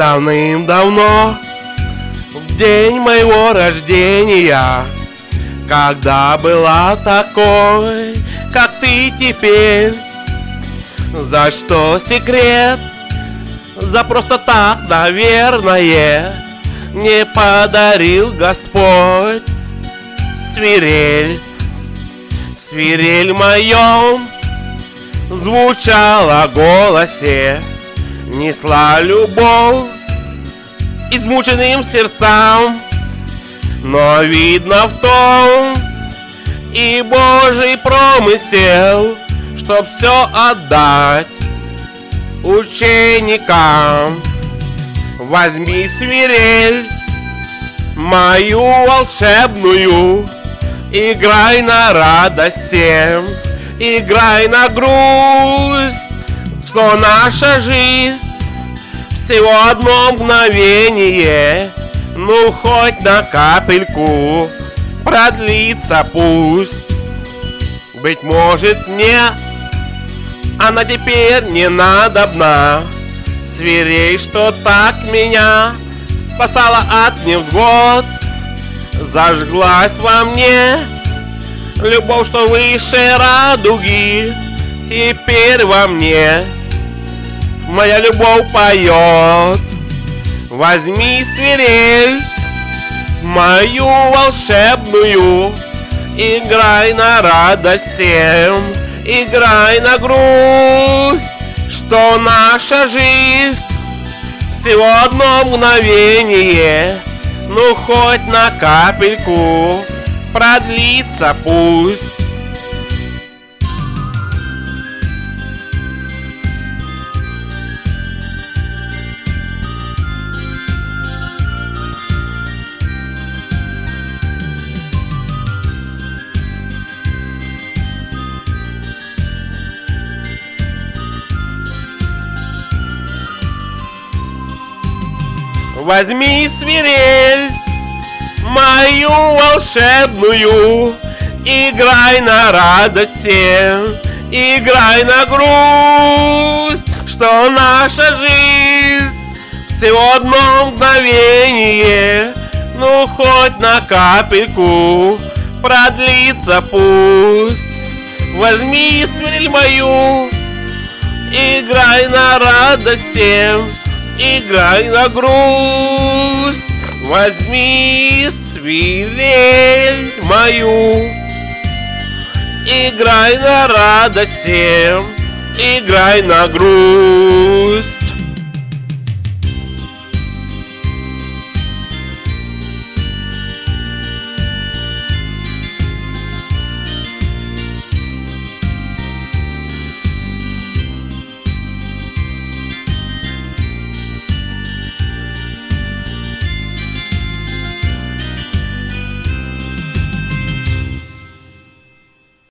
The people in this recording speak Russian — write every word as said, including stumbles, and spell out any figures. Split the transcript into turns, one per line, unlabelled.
Давным-давно, в день моего рождения, когда была такой, как ты теперь. За что секрет? За просто так, наверное, не подарил Господь свирель. Свирель в моем звучала в голосе, несла любовь измученным сердцам. Но видно в том и Божий промысел, чтоб все отдать ученикам. Возьми свирель мою волшебную, играй на радость всем, играй на грусть, что наша жизнь всего одно мгновение, ну хоть на капельку продлится пусть. Быть может мне она теперь не надобна, свирель, что так меня спасала от невзгод. Зажглась во мне любовь, что выше радуги, теперь во мне моя любовь поет. Возьми свирель мою волшебную, играй на радость всем, играй на грусть, что наша жизнь всего одно мгновение, ну хоть на капельку продлится пусть. Возьми свирель мою волшебную, играй на радость всем, играй на грусть, что наша жизнь всего одно мгновение, ну хоть на капельку продлится пусть. Возьми свирель мою, играй на радость всем, играй на грусть. Возьми свирель мою, играй на радость всем, играй на грусть.